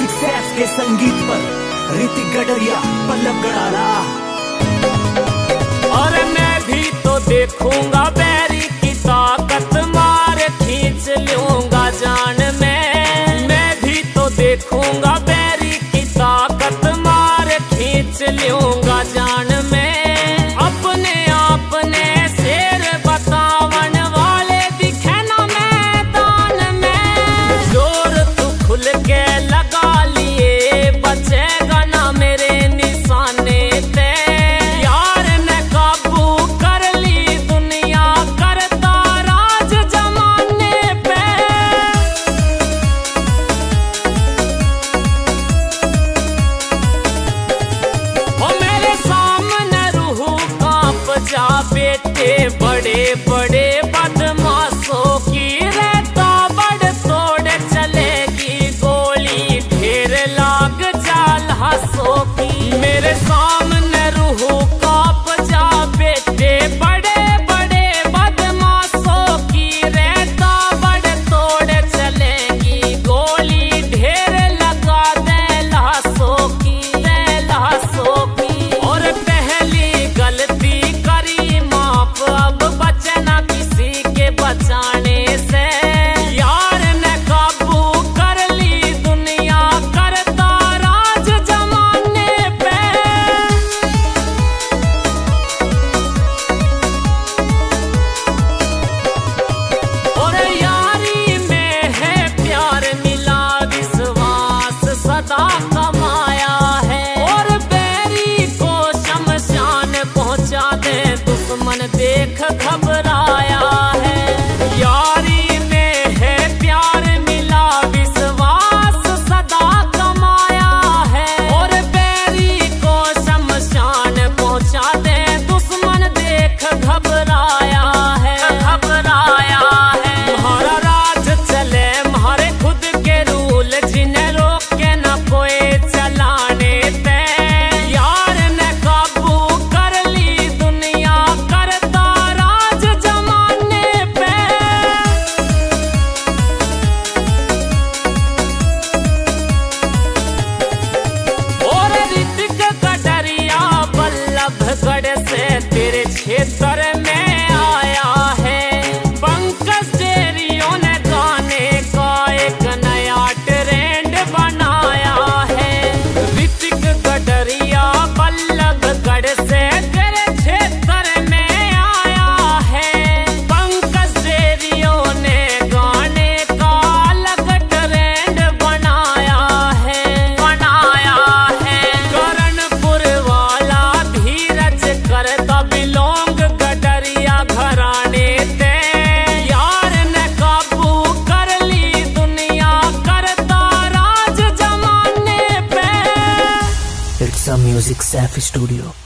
Music Saif के संगीत पर ऋतिक गडरिया, पल्लव गड़ाला। और मैं भी तो देखूंगा बैरी की ताकत, मार खींच लूंगा जान में। मैं भी तो देखूंगा बैरी की ताकत, मार खींच लूंगा जान में। अपने आपने शेर बतावन वाले दिखे ना मैदान में। जोर तू खुल के लगा लिए, बचेगा ना मेरे निशाने पे। यार ने काबू कर ली दुनिया, करता राज जमाने पे। ओ मेरे सामने रूह कांप जा बेटे, बड़े बड़े बदमाशों की रहता बड़ तोड़ चलेगी गोली, ढेर लाग जाल हंसों की। मेरे सामने रूह कांप जा बेटे, बड़े बड़े बदमाशों की रहता बड़ तोड़ चलेगी गोली, ढेर लगा दे लाशों की, लाशों की। और पहली गलती करी माफ, अब बचे ना किसी के बचाने से। यार ने काबू कर ली दुनिया, करता राज जमाने पे। और यारी में है प्यार मिला, विश्वास सदा कमाया है। और बैरी को शमशान पहुंचा दे, दुश्मन देख घबराया है। यारी में है प्यार मिला, विश्वास सदा कमाया है। और बैरी को शमशान पहुंचा दे, दुश्मन देख घबराया है, घबराया है। तुम्हारा राज चले तुम्हारे खुद के रूल, जिन्हें रोक के न कोई चलाने दे। यार ने काबू कर ली दुनिया, करता राज जमाने पे। और ऋतिक गडरिया बल्लभगढ़ से तेरे क्षेत्र में आया है। पंकज डेरियों ने गाने का एक नया ट्रेंड बनाया है। ऋतिक गडरिया बल्लभगढ़ से तेरे क्षेत्र में आया है। पंकज डेरियों ने गाने का अलग ट्रेंड बनाया है, बनाया है। करणपुर वाला धीरज करता बिलोंग गडरिया घराने ते। यार ने काबू कर ली दुनिया, करता राज जमाने पे। It's a music Saif studio.